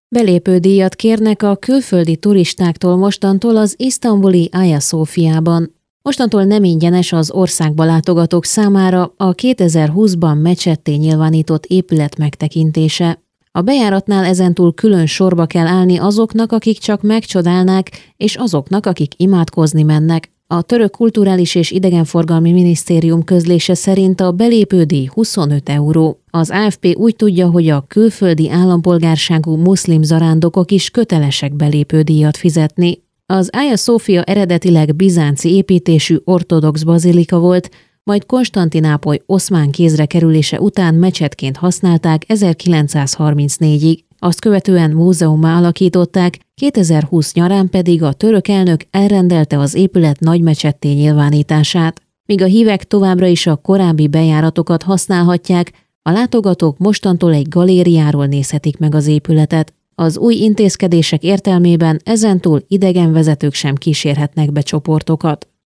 Belépődíjat kérnek a külföldi turistáktól mostantól az isztambuli Hagia Sophiában. Mostantól nem ingyenes az országba látogatók számára a 2020-ban mecsetté nyilvánított épület megtekintése. A bejáratnál ezentúl külön sorba kell állni azoknak, akik csak megcsodálnák, és azoknak, akik imádkozni mennek. A török kulturális és idegenforgalmi minisztérium közlése szerint a belépődíj 25 euró. Az AFP úgy tudja, hogy a külföldi állampolgárságú muszlim zarándokok is kötelesek belépődíjat fizetni. Az Hagia Sophia eredetileg bizánci építésű ortodox bazilika volt, majd Konstantinápoly oszmán kézre kerülése után mecsetként használták 1934-ig. Azt követően múzeummá alakították, 2020 nyarán pedig a török elnök elrendelte az épület nagymecsetté nyilvánítását. Míg a hívek továbbra is a korábbi bejáratokat használhatják, a látogatók mostantól egy galériáról nézhetik meg az épületet. Az új intézkedések értelmében ezentúl idegenvezetők sem kísérhetnek be csoportokat.